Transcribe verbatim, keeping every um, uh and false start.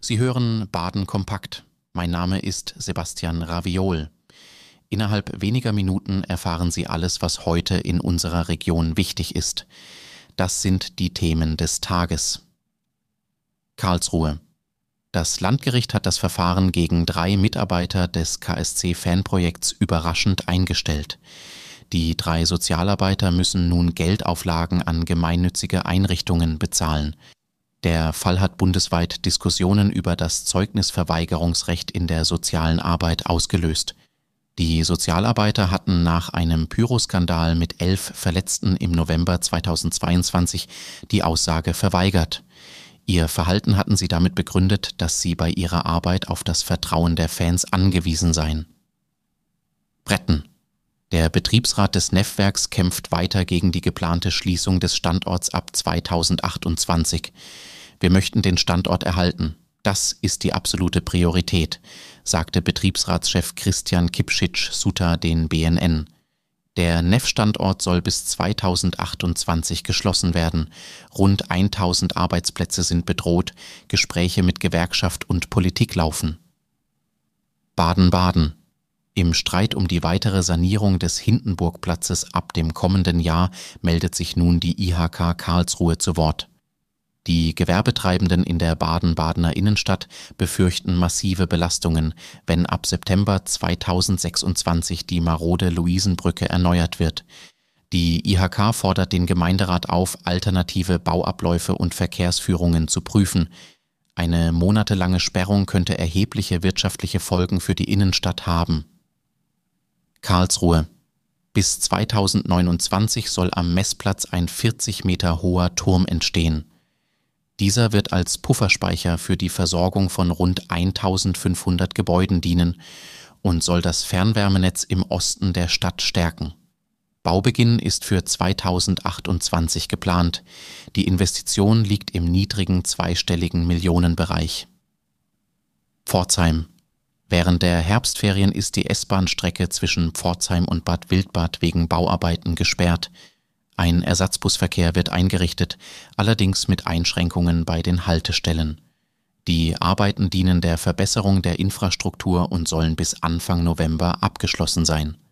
Sie hören Baden kompakt. Mein Name ist Sebastian Raviol. Innerhalb weniger Minuten erfahren Sie alles, was heute in unserer Region wichtig ist. Das sind die Themen des Tages. Karlsruhe. Das Landgericht hat das Verfahren gegen drei Mitarbeiter des K S C-Fanprojekts überraschend eingestellt. Die drei Sozialarbeiter müssen nun Geldauflagen an gemeinnützige Einrichtungen bezahlen. Der Fall hat bundesweit Diskussionen über das Zeugnisverweigerungsrecht in der sozialen Arbeit ausgelöst. Die Sozialarbeiter hatten nach einem Pyroskandal mit elf Verletzten im November zweitausendzweiundzwanzig die Aussage verweigert. Ihr Verhalten hatten sie damit begründet, dass sie bei ihrer Arbeit auf das Vertrauen der Fans angewiesen seien. Bretten. Der Betriebsrat des Neffwerks kämpft weiter gegen die geplante Schließung des Standorts ab zweitausendachtundzwanzig. Wir möchten den Standort erhalten. Das ist die absolute Priorität, sagte Betriebsratschef Christian Kipschitsch-Suter den B N N. Der Neff-Standort soll bis zweitausendachtundzwanzig geschlossen werden. Rund tausend Arbeitsplätze sind bedroht, Gespräche mit Gewerkschaft und Politik laufen. Baden-Baden. Im Streit um die weitere Sanierung des Hindenburgplatzes ab dem kommenden Jahr meldet sich nun die I H K Karlsruhe zu Wort. Die Gewerbetreibenden in der Baden-Badener Innenstadt befürchten massive Belastungen, wenn ab September zweitausendsechsundzwanzig die marode Luisenbrücke erneuert wird. Die I H K fordert den Gemeinderat auf, alternative Bauabläufe und Verkehrsführungen zu prüfen. Eine monatelange Sperrung könnte erhebliche wirtschaftliche Folgen für die Innenstadt haben. Karlsruhe. Bis zweitausendneunundzwanzig soll am Messplatz ein vierzig Meter hoher Turm entstehen. Dieser wird als Pufferspeicher für die Versorgung von rund eintausendfünfhundert Gebäuden dienen und soll das Fernwärmenetz im Osten der Stadt stärken. Baubeginn ist für zweitausendachtundzwanzig geplant. Die Investition liegt im niedrigen zweistelligen Millionenbereich. Pforzheim. Während der Herbstferien ist die S-Bahn-Strecke zwischen Pforzheim und Bad Wildbad wegen Bauarbeiten gesperrt. Ein Ersatzbusverkehr wird eingerichtet, allerdings mit Einschränkungen bei den Haltestellen. Die Arbeiten dienen der Verbesserung der Infrastruktur und sollen bis Anfang November abgeschlossen sein.